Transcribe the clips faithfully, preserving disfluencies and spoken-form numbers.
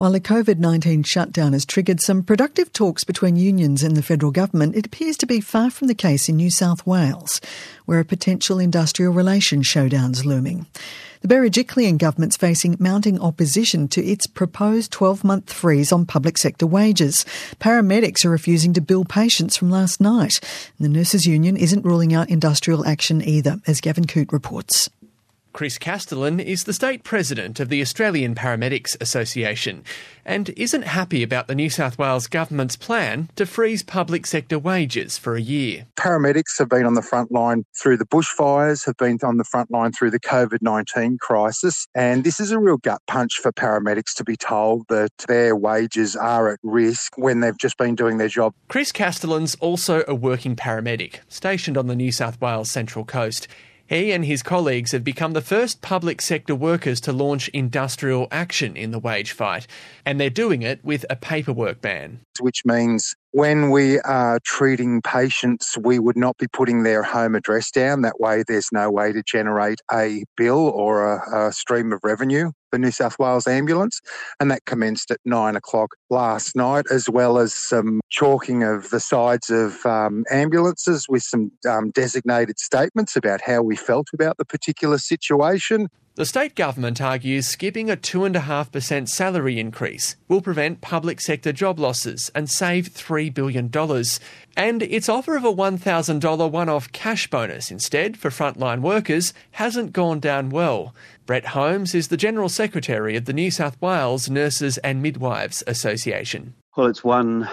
While the COVID nineteen shutdown has triggered some productive talks between unions and the federal government, it appears to be far from the case in New South Wales, where a potential industrial relations showdown's looming. The Berejiklian government's facing mounting opposition to its proposed twelve-month freeze on public sector wages. Paramedics are refusing to bill patients from last night. And the Nurses Union isn't ruling out industrial action either, as Gavin Coote reports. Chris Castellan is the state president of the Australian Paramedics Association and isn't happy about the New South Wales government's plan to freeze public sector wages for a year. Paramedics have been on the front line through the bushfires, have been on the front line through the COVID nineteen crisis, and this is a real gut punch for paramedics to be told that their wages are at risk when they've just been doing their job. Chris Castellan's also a working paramedic, stationed on the New South Wales Central Coast. He and his colleagues have become the first public sector workers to launch industrial action in the wage fight, and they're doing it with a paperwork ban. Which means when we are treating patients, we would not be putting their home address down. That way there's no way to generate a bill or a, a stream of revenue for New South Wales Ambulance. And that commenced at nine o'clock last night, as well as some chalking of the sides of um, ambulances with some um, designated statements about how we felt about the particular situation. The state government argues skipping a two point five percent salary increase will prevent public sector job losses and save three billion dollars. And its offer of a one thousand dollars one-off cash bonus instead for frontline workers hasn't gone down well. Brett Holmes is the General Secretary of the New South Wales Nurses and Midwives Association. Well, it's one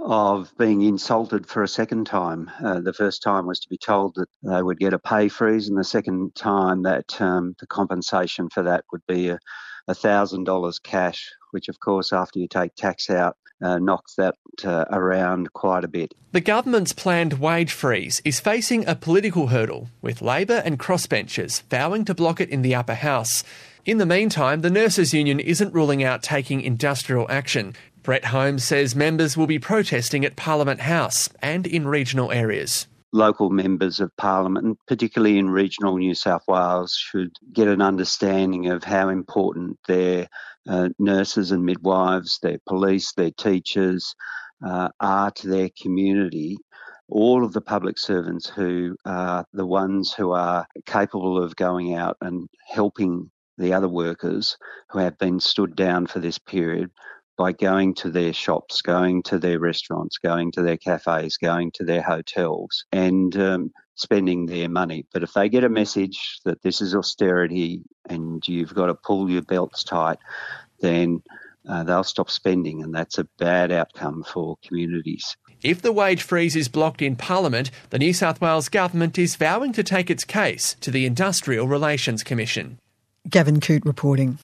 of being insulted for a second time. Uh, the first time was to be told that they would get a pay freeze, and the second time that um, the compensation for that would be a one thousand dollars cash, which, of course, after you take tax out, uh, knocks that uh, around quite a bit. The government's planned wage freeze is facing a political hurdle, with Labor and crossbenchers vowing to block it in the upper house. In the meantime, the Nurses Union isn't ruling out taking industrial action. Brett Holmes says members will be protesting at Parliament House and in regional areas. Local members of Parliament, particularly in regional New South Wales, should get an understanding of how important their uh, nurses and midwives, their police, their teachers uh, are to their community. All of the public servants who are the ones who are capable of going out and helping the other workers who have been stood down for this period by going to their shops, going to their restaurants, going to their cafes, going to their hotels and um, spending their money. But if they get a message that this is austerity and you've got to pull your belts tight, then uh, they'll stop spending, and that's a bad outcome for communities. If the wage freeze is blocked in Parliament, the New South Wales government is vowing to take its case to the Industrial Relations Commission. Gavin Coote reporting.